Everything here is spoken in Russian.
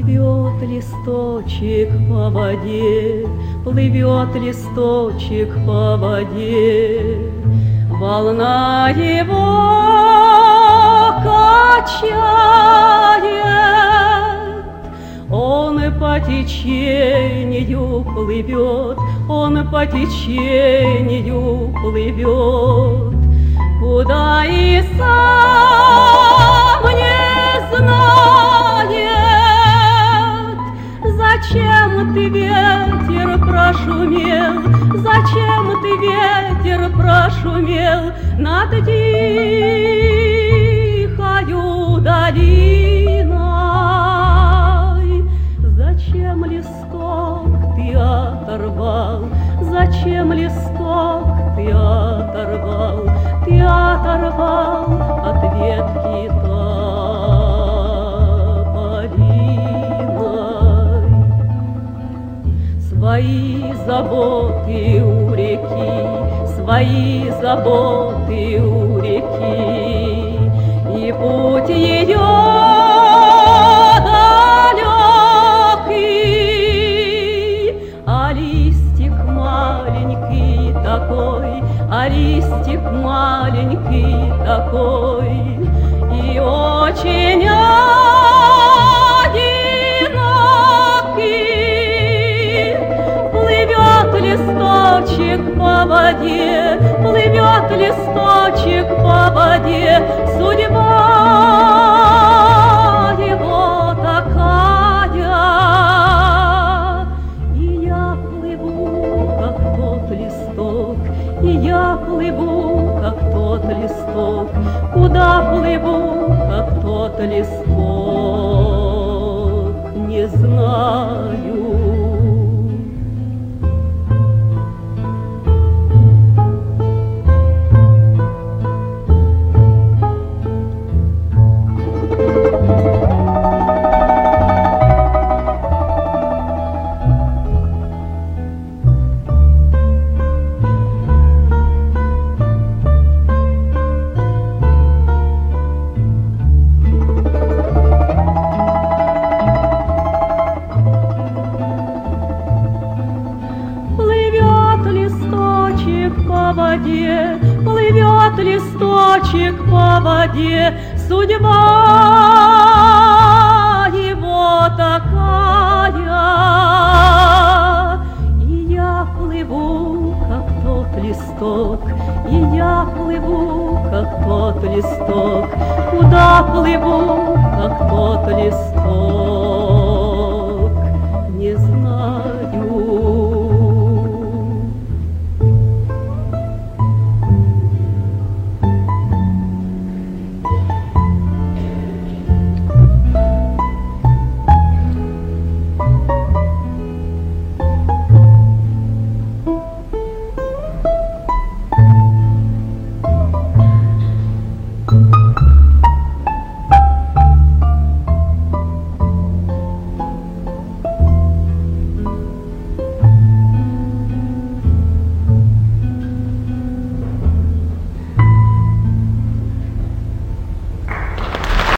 Плывет листочек по воде, плывет листочек по воде, волна его качает. Он по течению плывет, он по течению плывет, куда и сам не знает. Зачем ты, ветер, прошумел, зачем ты, ветер, прошумел над тихою долиной? Зачем листок ты оторвал, зачем листок ты оторвал, ты оторвал от ветки тополиной? Свои заботы у реки, свои заботы у реки, и путь ее далекий, а листик маленький такой, а листик маленький такой, и очень одинокий. Плывет листочек по воде, плывет листочек по воде, судьба его такая. И я плыву, как тот листок, и я плыву, как тот листок, куда плыву, как тот листок, не знаю. Плывет листочек по воде, судьба его такая. И я плыву, как тот листок, и я плыву, как тот листок, куда плыву, как тот листок.